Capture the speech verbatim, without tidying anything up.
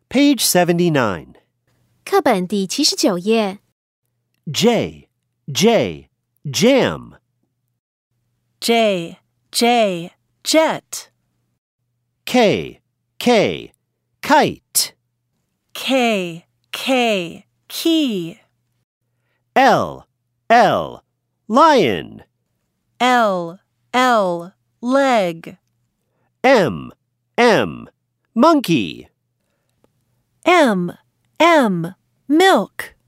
Page seventy-nine. 课本第七十九页。 J, J, jam. J, J, jet. K, K, kite. K, K, key. L, L, lion. L, L, leg. M, M, monkey. M, M, milk.